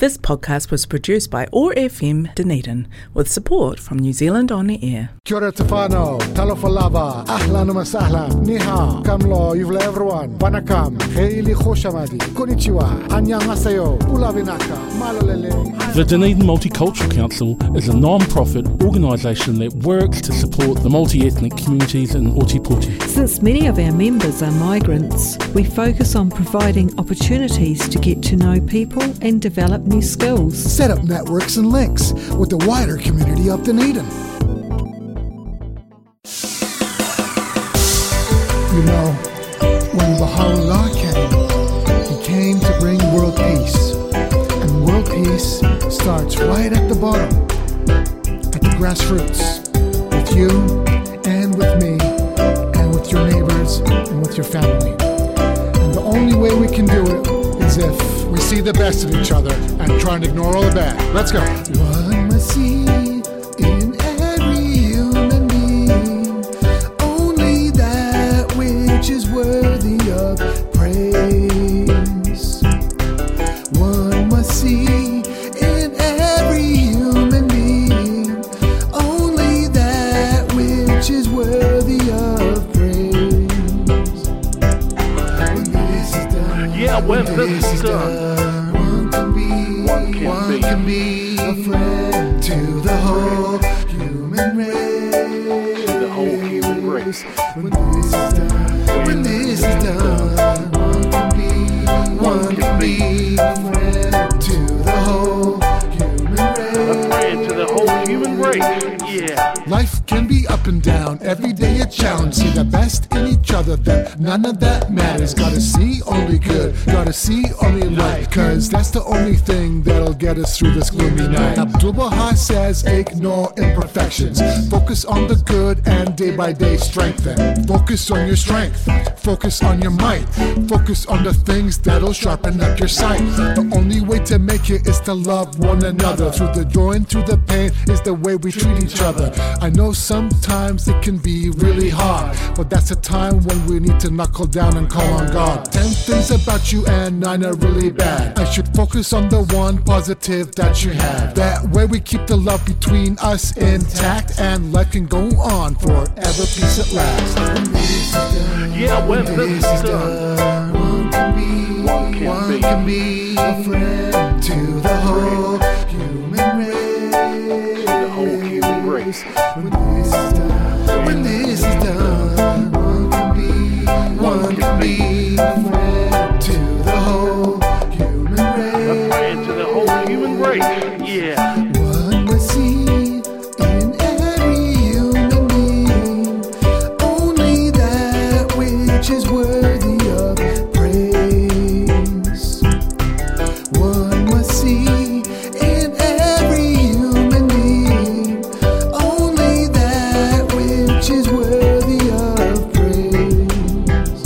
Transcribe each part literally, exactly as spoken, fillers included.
This podcast was produced by O A R F M Dunedin with support from New Zealand On the Air. Kia ora te whānau, talofa lava, ahlan wa sahlan, ni hao, kamlo, yuvla everyone, wanakam, heili khoshamadi, konnichiwa, annyeonghaseyo, ulavinaka, malalele. The Dunedin Multicultural Council is a non-profit organisation that works to support the multi-ethnic communities in Ōtepoti. Since many of our members are migrants, we focus on providing opportunities to get to know people and develop new skills. Set up networks and links with the wider community of Dunedin. You know, when Baha'u'llah came, he came to bring world peace. And world peace starts right at the bottom, at the grassroots, with you and with me and with your neighbors and with your family. And the only way we can do it is if we see the best in each other and try and ignore all the bad. Let's go. One must see in every human being only that which is worthy of praise. One must see in every human being only that which is worthy of praise. When this is done, Yeah, when this is done. One can be a friend to the whole human race. The whole human race. When this is done, when this is done, one can be, one can be a friend to the whole human race. A friend to the whole human race. Yeah. Life can be up and down, every day a challenge. See the best in each other, that none of that matters. Gotta see only good, gotta see only light, cause that's the only thing that'll get us through this gloomy night. Abdul Baha says ignore imperfections, focus on the good and day by day strengthen. Focus on your strength, focus on your might, focus on the things that'll sharpen up your sight. The only way to make it is to love one another. Through the joy and through the pain is the way we treat each other. I know sometimes it can be really hard, but that's a time when we need to knuckle down and call on God. Ten things about you and nine are really bad. I should focus on the one positive that you have. That way we keep the love between us intact, and life can go on forever, peace at last. When this is done, Yeah, when this is done. one can be, One can one be. can be a friend to the whole human race. The whole human race. When this is done, when this is done, one can be, one can be a friend to the whole human A race. friend to the whole human race. Yeah. One must see in every human being only that which is worthy of praise. One must see in every human being only that which is worthy of praise.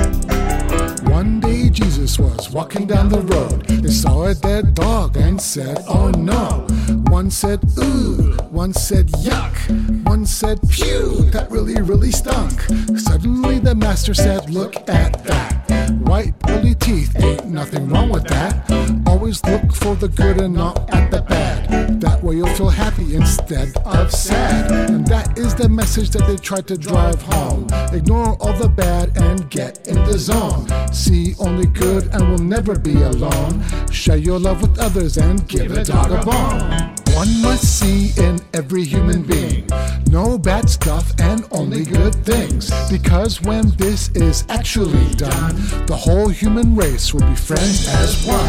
One day Jesus was walking down the road. They saw a dead dog and said, oh no. One said, ooh. One said, yuck. One said, phew. That really, really stunk. Suddenly the master said, look at that. White pearly teeth, ain't nothing wrong with that. Always look for the good and not at the bad. That way you'll feel happy instead of sad. And that is the message that they tried to drive home. Ignore all the bad and get in the zone. See only good and we'll never be alone. Share your love with others and give a dog a bone. One must see in every human being no bad stuff and only good things. Because when this is actually done, the whole human race will be friends as one.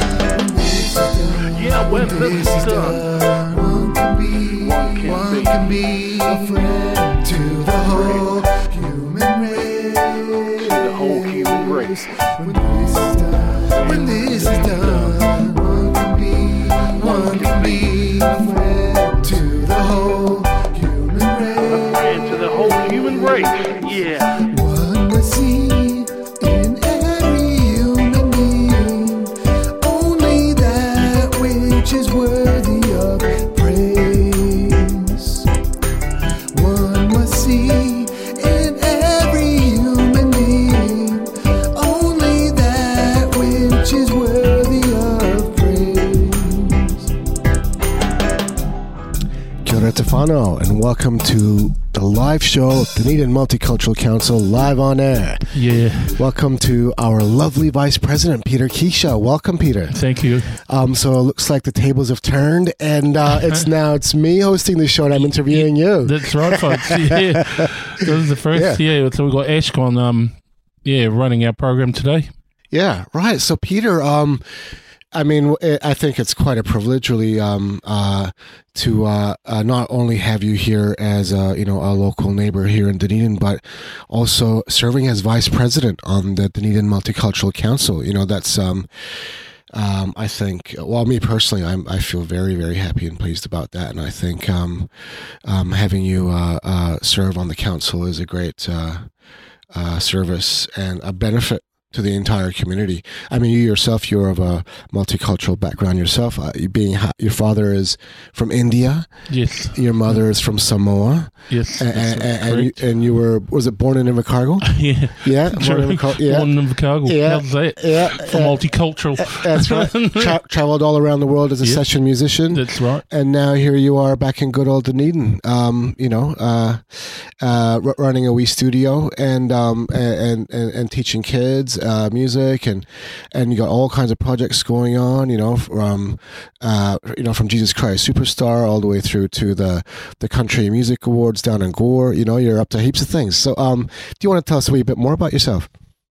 Yeah, when this is done. One can be, can one be. can be a friend to the whole human race. The whole human race. When this is done, when this is done, one can be, one can be a friend to the whole human A race. friend to the whole human race. Yeah. One must see in every human being only that which is worthy of praise. One must see in every human being only that which is worthy Peter Tefano, and welcome to the live show of Dunedin Multicultural Council live on air. Yeah. Welcome to our lovely Vice President, Peter Keisha. Welcome, Peter. Thank you. Um, so it looks like the tables have turned, and uh, it's now it's me hosting the show, and I'm interviewing you. That's right, folks. Yeah. This is the first, yeah. yeah so we've got Ashcon, um, yeah, running our program today. Yeah, right. So, Peter, um, I mean, I think it's quite a privilege, really, um, uh, to uh, uh, not only have you here as a, you know, a local neighbor here in Dunedin, but also serving as vice president on the Dunedin Multicultural Council. You know, that's, um, um, I think, well, me personally, I'm, I feel very, very happy and pleased about that. And I think um, um, having you uh, uh, serve on the council is a great uh, uh, service and a benefit to the entire community. I mean, you yourself, you're of a multicultural background yourself. Uh, you being ha- your father is from India. Yes. Your mother is from Samoa. Yes. And, and, and, you, and you were, was it born in Invercargill? Yeah. Yeah. Born in Invercargill. Yeah. Born in Invercargill. Yeah. How's that? Yeah. For uh, multicultural. Uh, that's right. Tra- traveled all around the world as a yep. session musician. That's right. And now here you are back in good old Dunedin, um, you know, uh, uh, r- running a wee studio and, um, and, and, and teaching kids, uh, music. And and you got all kinds of projects going on, you know, from uh, you know from Jesus Christ Superstar all the way through to the the Country Music Awards down in Gore. You know, you're up to heaps of things. So, um, do you want to tell us a wee bit more about yourself?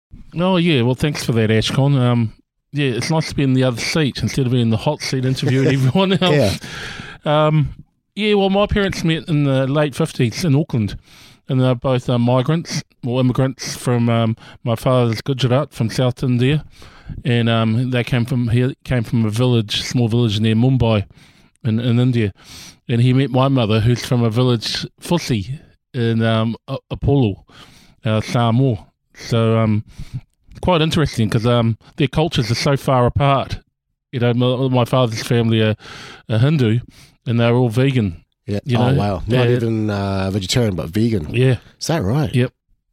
Oh yeah, well, thanks for that, Ashcon. Um, yeah, it's nice to be in the other seat instead of being in the hot seat interviewing everyone else. Yeah. Um, yeah. Well, my parents met in the late fifties in Auckland. And they're both uh, migrants or immigrants from um, my father's Gujarat from South India, and um, they came from he came from a village, small village near Mumbai, in, in India. And he met my mother, who's from a village Fusi in um, Apollo, uh, Samoa. So um, quite interesting because um, their cultures are so far apart. You know, my, my father's family are, are Hindu, and they're all vegan. Yeah. You oh know, wow! Not uh, even uh, vegetarian, but vegan. Yeah. Is that right? Yep.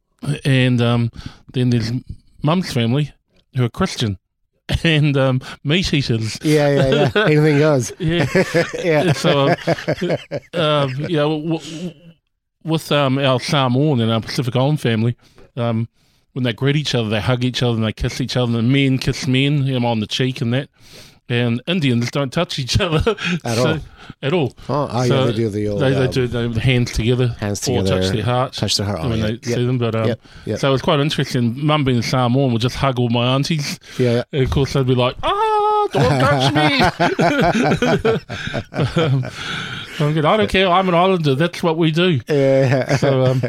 And um, then there's Mum's family who are Christian and um, meat eaters. Yeah, yeah, yeah. Anything goes. Yeah. Yeah. So, um, uh, you know, w- w- with um, our Samoan and our Pacific Island family, um, when they greet each other, they hug each other and they kiss each other. And men kiss men, you know, on the cheek and that. And Indians don't touch each other at so, all. At all. Oh, oh so yeah, they do the old. They, they um, do they, the hands together, hands together, or touch their heart, touch their heart oh, when yeah. they yep. see them. But um, yep. Yep. so it was quite interesting. Mum being Samoan would just hug all my aunties. Yeah, yeah. And of course they'd be like, "Ah, don't touch me." um, I'm good. I don't care. I'm an islander. That's what we do. Yeah. So um,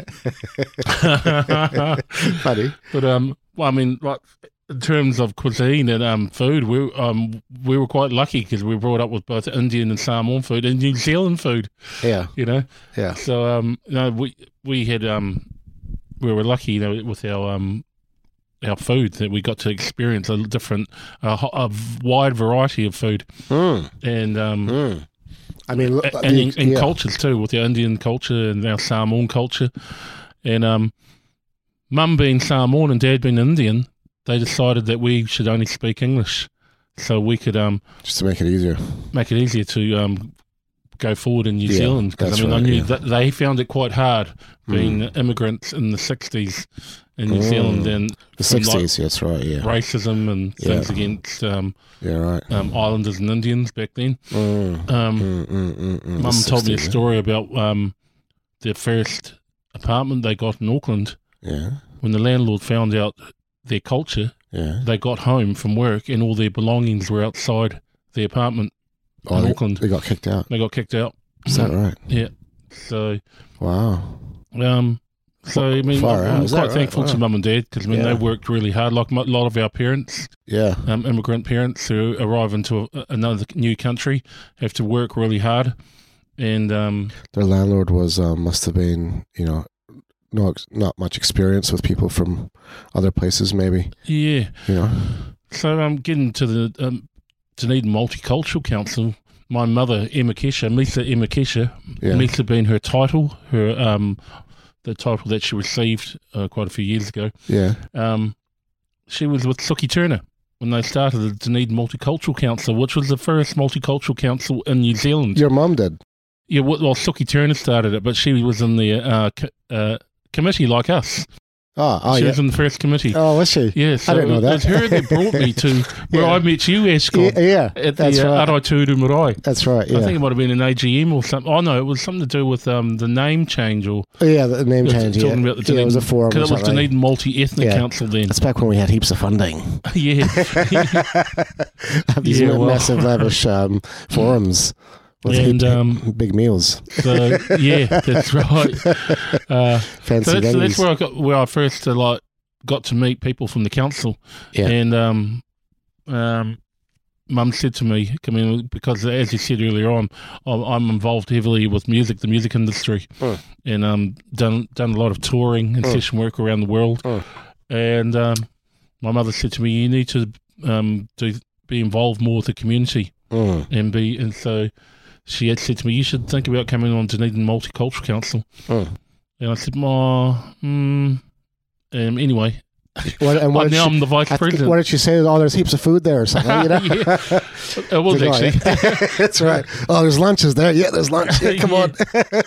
funny. But um, well, I mean, like. In terms of cuisine and um, food, we um we were quite lucky because we were brought up with both Indian and Samoan food and New Zealand food. Yeah, you know. Yeah. So um, you know, we we had um, we were lucky, you know, with our um, our food that we got to experience a different, uh, a wide variety of food, mm. and um, mm. I mean, look, and, and, and yeah. cultures too, with our Indian culture and our Samoan culture, and um, Mum being Samoan and Dad being Indian. They decided that we should only speak English, so we could um just to make it easier, make it easier to um go forward in New yeah, Zealand. Because I mean, right, I knew yeah. that they found it quite hard being mm. immigrants in the sixties in New mm. Zealand and the sixties. Like that's right. Yeah, racism and things yeah. against um yeah right um, islanders and Indians back then. Mm. Um, mm, mm, mm, mm. Mum the told me a sixties, story yeah. about um their first apartment they got in Auckland. Yeah, when the landlord found out their culture. Yeah. They got home from work and all their belongings were outside the apartment oh, in they, Auckland. They got kicked out. They got kicked out. Is that right? Yeah. So. Wow. Um. So I mean, Far I'm out. quite right? thankful wow. to Mum and Dad because I mean yeah. they worked really hard, like a lot of our parents. Yeah. Um, immigrant parents who arrive into a, another new country have to work really hard, and um, their landlord was um, must have been you know. No, not much experience with people from other places, maybe. Yeah, you know. So I'm um, getting to the um, Dunedin Multicultural Council. My mother, Emma Kesha, Misa Emma Kesha, yeah. Misa being her title, her um, the title that she received uh, quite a few years ago. Yeah. Um, she was with Suki Turner when they started the Dunedin Multicultural Council, which was the first multicultural council in New Zealand. Your mum did. Yeah, well, well, Suki Turner started it, but she was in the uh, co- uh, committee like us. Oh, oh she yeah. was in the first committee. Oh, was she? Yeah, so I didn't know that. It was her that brought me to where Yeah. I met you, Ashcon. Yeah, yeah, at that's the uh, right. Araituru Marae. That's right, yeah. I think it might have been an A G M or something. Oh, no, it was something to do with um, the name change. or Oh, yeah, the name change, talking yeah. about the yeah, it was a forum. Because or it was something. Dunedin Multi-Ethnic Yeah. Council then. That's back when we had heaps of funding. yeah. These Yeah, well. massive, lavish um, forums with And, heap- um, big meals. So, yeah, that's right. Uh, Fancy so that's, so that's venues. where I got where I first uh, like got to meet people from the council. Yeah. And um, um, Mum said to me, I mean, because as you said earlier on, I'm, I'm involved heavily with music, the music industry, Mm. and um, done done a lot of touring and Mm. session work around the world. Mm. And um, my mother said to me, you need to um, do, be involved more with the community, Mm. and be and so she had said to me, you should think about coming on Dunedin Multicultural Council. Mm. And I said, "Ma, hmm." Um, anyway, What, and what well, did now she- I'm the vice I think- president. what did she say? Oh, there's heaps of food there or something, you know? Yeah. It was Did I? actually. That's right. Oh, there's lunches there. Yeah, there's lunch. Yeah, come Yeah. on.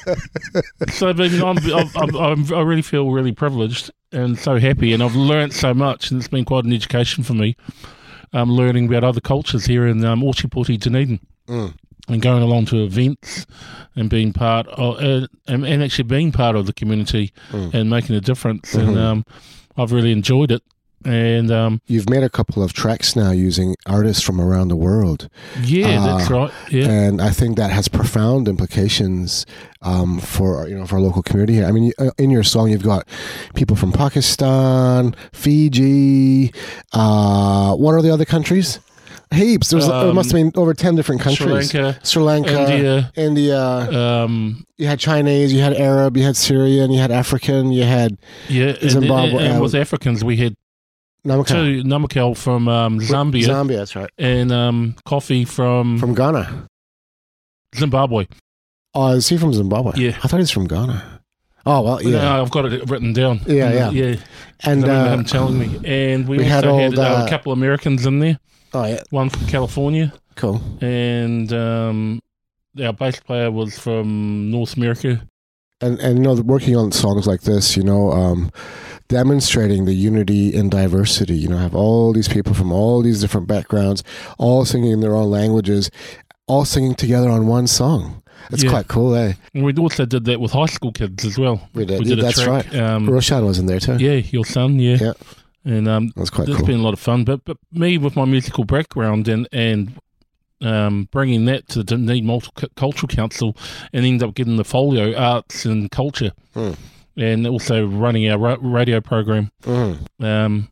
So I mean, I'm, I'm, I'm, I'm, I really feel really privileged and so happy, and I've learnt so much, and it's been quite an education for me. Um, learning about other cultures here in um, Ōtepoti, Dunedin, Mm. and going along to events and being part of, uh, and, and actually being part of the community Mm. and making a difference. Mhm. And um, I've really enjoyed it. And um, You've made a couple of tracks now using artists from around the world. yeah, Ah, that's right. Yeah. And I think that has profound implications um, for you know for our local community here. I mean, you- in your song, you've got people from Pakistan, Fiji. Uh, what are the other countries? Heaps. There's, there Um, must have been over ten different Sri countries. Lanka, Sri Lanka, India, India. um, You had Chinese, you had Arab, you had Syrian, you had African, you had yeah, and, Zimbabwe, and, and uh, with Africans we had Namaka. two Namakel from um, Zambia Zambia, that's right. and um, Coffee from, From Ghana. Zimbabwe. Oh, is he from Zimbabwe? Yeah. I thought he's from Ghana. Oh, well, yeah. No, I've got it written down. Yeah, yeah. yeah. And I remember uh, him telling me, and we, we had also old, had, uh, uh, a couple of Americans in there. oh, yeah, One from California, cool. and um, our bass player was from North America. And and you know, working on songs like this, you know, um, demonstrating the unity in diversity. You know, have all these people from all these different backgrounds, all singing in their own languages, all singing together on one song. It's Yeah. quite cool, eh? And we also did that with high school kids as well. We did. We did Yeah, a that's track. right. Um, Roshan was in there too. yeah, your son, yeah. Yeah. And um, That was quite it's cool. been a lot of fun. But but me with my musical background and and um, bringing that to the Dunedin Multicultural Council and end up getting the folio arts and culture, Mm. and also running our ra- radio program. Mm. Um,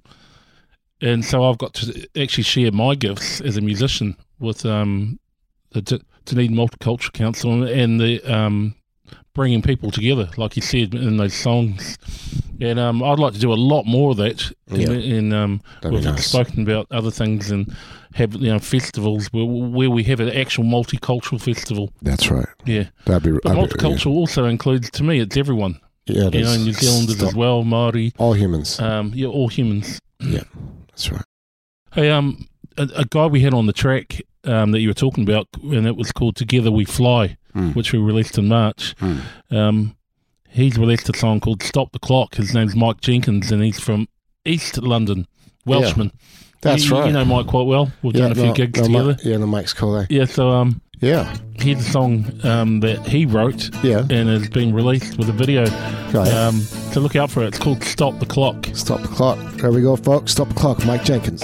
and so I've got to actually share my gifts as a musician with um, the D- Dunedin Multicultural Council and the um, bringing people together, like you said in those songs. And um, I'd like to do a lot more of that. Yeah. And, and um, That'd be we've nice. spoken about other things and have you know festivals where where we have an actual multicultural festival. That's right. Yeah, That'd be. but that'd be- multicultural also includes, to me, it's everyone. Yeah, it You know, is. New Zealanders Stop. as well, Māori. All humans. Um, yeah, all humans. That's right. Hey, um, a, a guy we had on the track um, that you were talking about, and it was called "Together We Fly," Mm. which we released in March. Mm. Um, he's released a song called "Stop the Clock." His name's Mike Jenkins, and he's from East London, Welshman. That's you, right. You know Mike quite well. We've done a few no, gigs no, together. Mi- yeah, the Mike's cool, eh? Yeah, so um, Yeah, here's a song um, that he wrote yeah. and has been released with a video. Right. Um, so look out for it. It's called "Stop the Clock." Stop the clock. There we go, folks. Stop the clock. Mike Jenkins.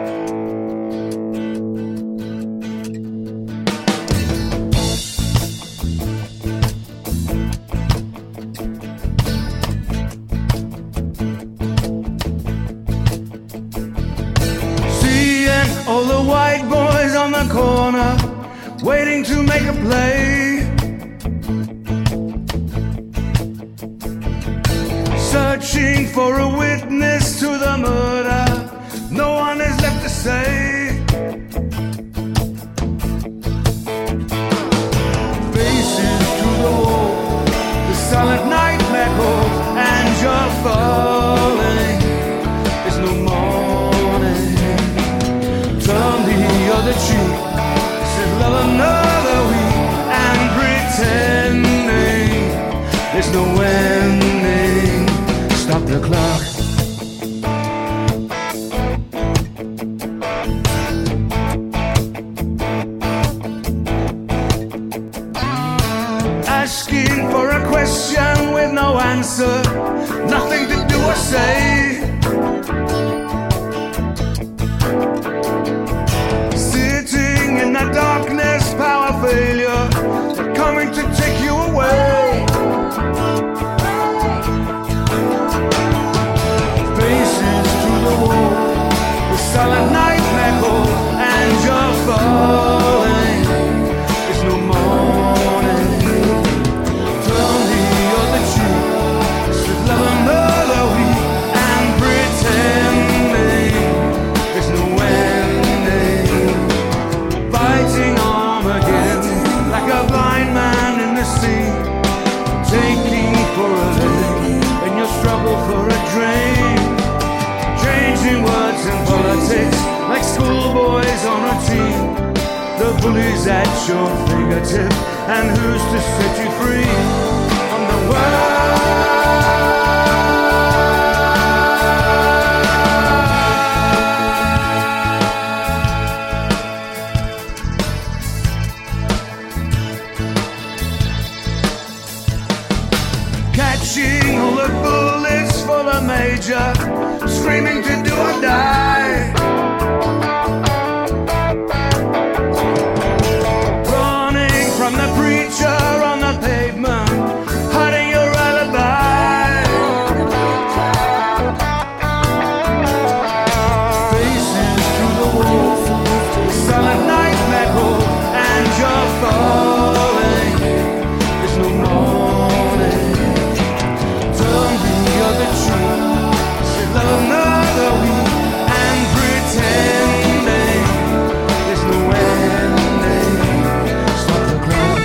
Seeing all the white boys on the corner waiting to make a play. Searching for a witness to the murder, no one is left to say. Faces to the wall, the silent night echoes, and you're falling. There's no morning. Turn the other cheek, said love another week, and pretend There's no ending. Stop the clock. Asking for a question with no answer, nothing to do or say. Sitting in the darkness, power failure, coming to take you away. Faces to the wall, the silent night echo, and you're falling. There's no morning. Tell me you're the truth. Should love another week and pretending there's no ending. Fighting Armageddon like a blind man in the sea, taking for a living in your struggle for a dream. Changing words and politics like schoolboys on a team. The bully's at your fingertip, and who's to set you free from the world? Catching all the bullets for the major, screaming to do or die. Running from the preacher on the pavement, hiding your alibi. Faces through the wall, silent night echo, and you're falling. There's no morning. Tell me you're the truth. Say love another week and pretending there's no ending. Stop the clock.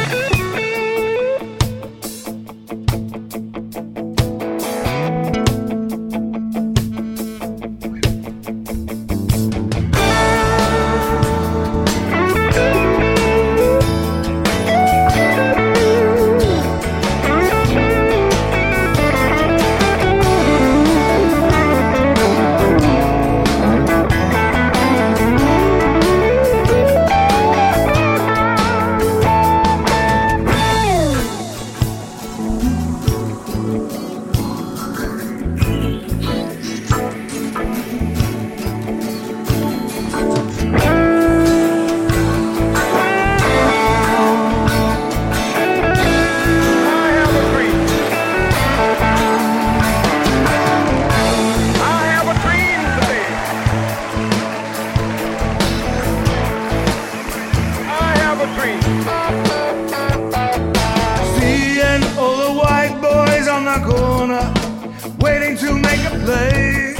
Seeing all the white boys on the corner, waiting to make a play.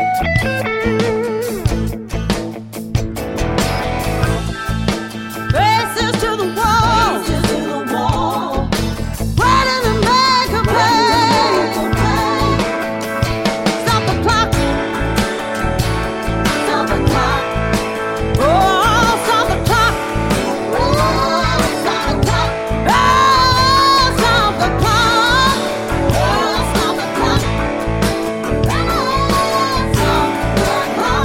Faces to the wall, waiting to make a play. Stop the clock. Stop the clock. Oh, stop the clock. Oh, stop the clock. Oh, stop the clock. Oh, stop the clock. Oh, stop the clock.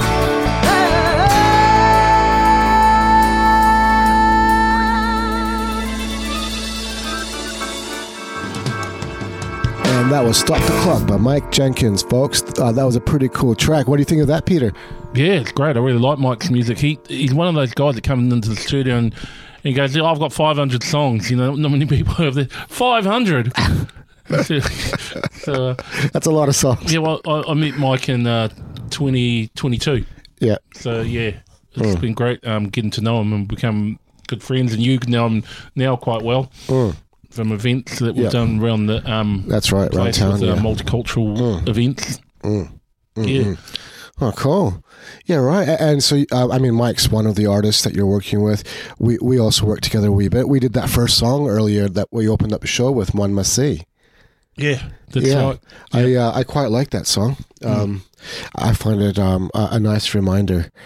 And that was Stop the Clock by Mike Jenkins, folks. Uh, that was a pretty cool track. What do you think of that, Peter? Yeah, it's great. I really like Mike's music. He He's one of those guys that comes into the studio and he goes, oh, I've got five hundred songs. You know, not many people have this. five hundred? so, so, uh, That's a lot of songs. yeah, well, I, I met Mike in uh, twenty twenty-two. Yeah. So, yeah, it's been great um, getting to know him and become good friends. And you know him now quite well Mm. from events that we've Yeah. done around the um, That's right, around place town. with, uh, Yeah. multicultural Mm. events. Mm. Mm, Yeah. mm. Oh, cool. Yeah, right. A- And so, uh, I mean, Mike's one of the artists that you're working with. We we also work together a wee bit. We did that first song earlier that we opened up the show with, One Must See. Yeah, that's yeah. right. I uh, I quite like that song. Um, I find it um, a, a nice reminder,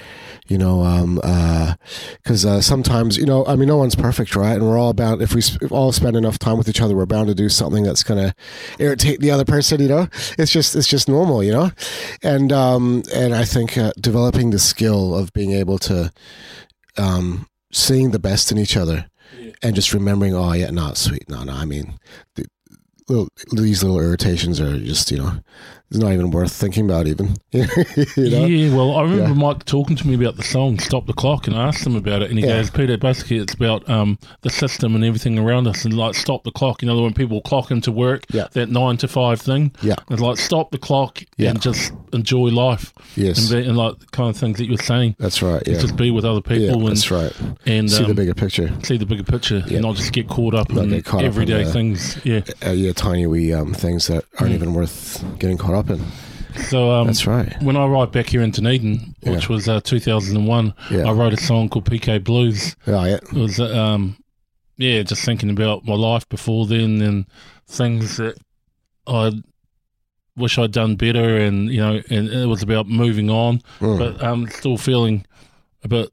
You know, um, uh, cause, uh, sometimes, you know, I mean, no one's perfect, right? And we're all bound, if we sp- if all spend enough time with each other, we're bound to do something that's going to irritate the other person, you know? It's just, it's just normal, you know? And, um, and I think, uh, developing the skill of being able to, um, seeing the best in each other yeah. and just remembering, oh yeah, no, sweet. No, no, I mean, the, little, these little irritations are just, you know, it's not even worth thinking about even. you know? Yeah, well, I remember Yeah. Mike talking to me about the song Stop the Clock, and I asked him about it, and he Yeah. goes, Peter, basically it's about um, the system and everything around us, and like stop the clock. You know, when people clock into work, Yeah. that nine to five thing, Yeah. it's like stop the clock Yeah. and just enjoy life. Yes. And, be, and like the kind of things that you were saying. That's right. Yeah. Just be with other people yeah, and, that's right. and See um, the bigger picture. see the bigger picture Yeah. and not just get caught up Not in get caught up in everyday the- things. Yeah. Uh, yeah, tiny wee um, things that aren't Mm. even worth getting caught up in. So um, That's right. when I arrived back here in Dunedin, which Yeah. was uh, two thousand one, Yeah. I wrote a song called P K Blues. Oh, yeah. It was, um, yeah, just thinking about my life before then and things that I wish I'd done better, and you know, and it was about moving on, Mm. but um, still feeling a bit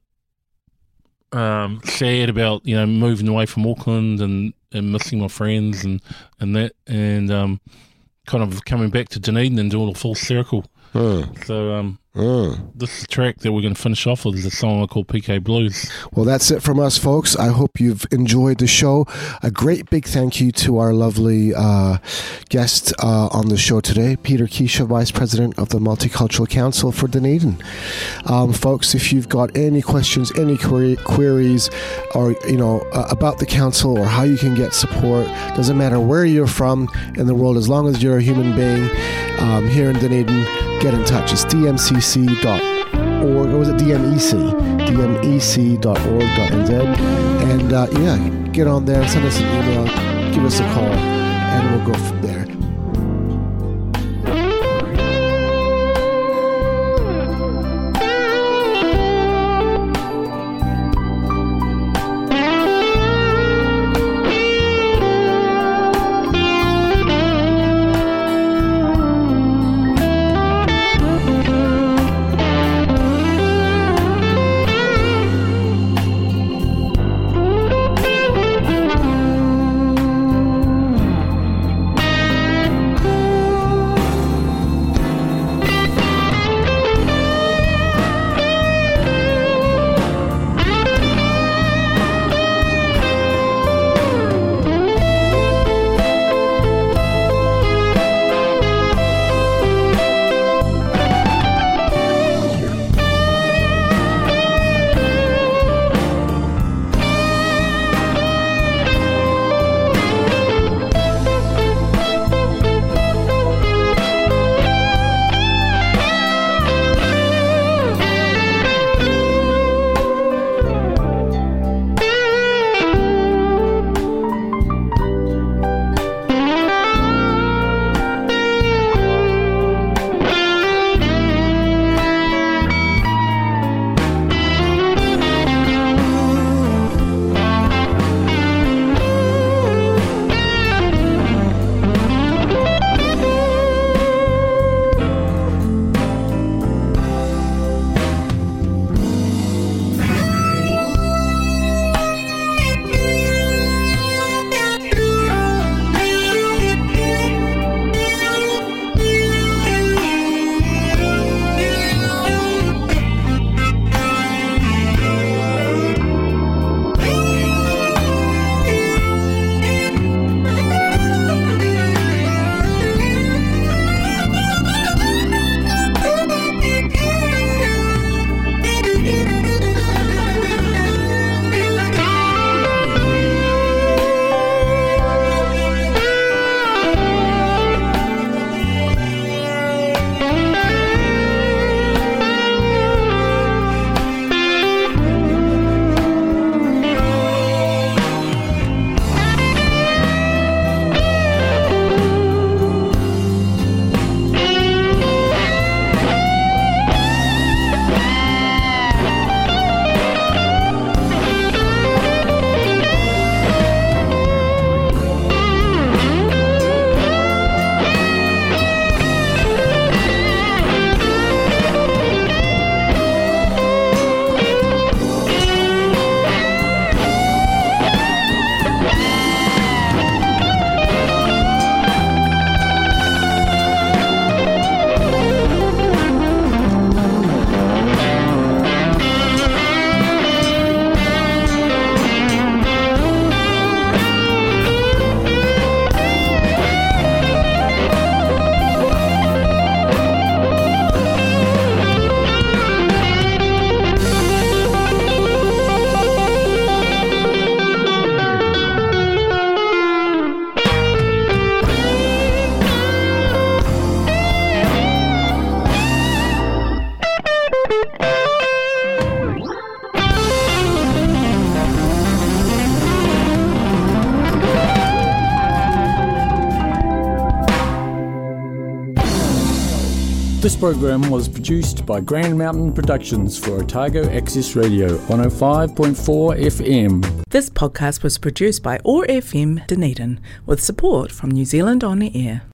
um, sad about you know moving away from Auckland and, and missing my friends and and that, and um, kind of coming back to Dunedin and doing a full circle. Mm. So um, Mm. this track that we're going to finish off with is a song I call P K Blues. Well, that's it from us, folks. I hope you've enjoyed the show. A great big thank you to our lovely uh, guest uh, on the show today, Peter Keisha, Vice President of the Multicultural Council for Dunedin. Um, folks, if you've got any questions, any query, queries, or you know uh, about the council or how you can get support, doesn't matter where you're from in the world, as long as you're a human being um, here in Dunedin, get in touch. It's d m c c dot org, or was it D M E C? D M E C dot org dot n z. And uh, yeah, get on there, send us an email, give us a call, and we'll go from there. This program was produced by Grand Mountain Productions for Otago Access Radio one oh five point four F M. This podcast was produced by O A R F M Dunedin with support from New Zealand On the Air.